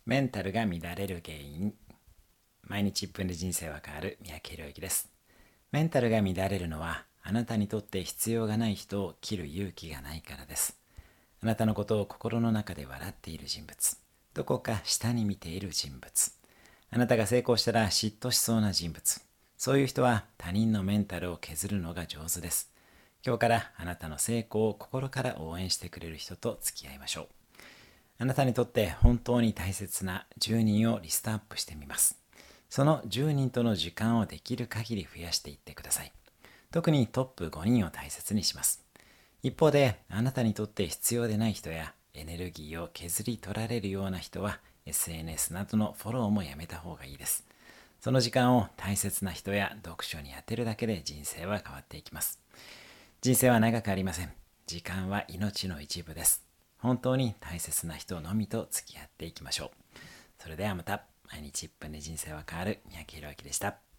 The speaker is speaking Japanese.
メンタルが乱れる原因。毎日1分で人生は変わる三宅宏之です。メンタルが乱れるのは、あなたにとって必要がない人を切る勇気がないからです。あなたのことを心の中で笑っている人物。どこか下に見ている人物。あなたが成功したら嫉妬しそうな人物。そういう人は他人のメンタルを削るのが上手です。今日からあなたの成功を心から応援してくれる人と付き合いましょう。あなたにとって本当に大切な10人をリストアップしてみます。その10人との時間をできる限り増やしていってください。特にトップ5人を大切にします。一方で、あなたにとって必要でない人やエネルギーを削り取られるような人は SNS などのフォローもやめた方がいいです。その時間を大切な人や読書に充てるだけで人生は変わっていきます。人生は長くありません。時間は命の一部です。本当に大切な人のみと付き合っていきましょう。それではまた。毎日1分で人生は変わる三宅宏之でした。